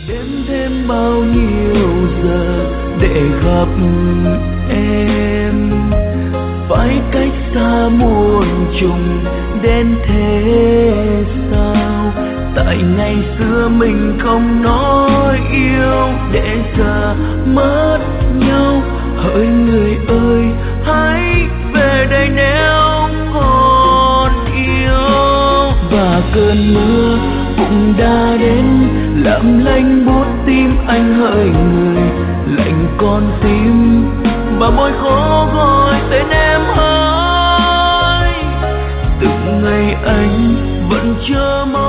đếm thêm bao nhiêu giờ để gặp em, phải cách xa muôn trùng đến thế sao? Tại ngày xưa mình không nói yêu để giờ mất nhau. Hỡi người ơi hãy về đây nếu còn yêu. Và cơn mưa cũng đã đến làm lạnh buốt tim anh. Hỡi người lạnh con tim và môi khô gọi tên em. Hỡi từng ngày anh vẫn chờ mong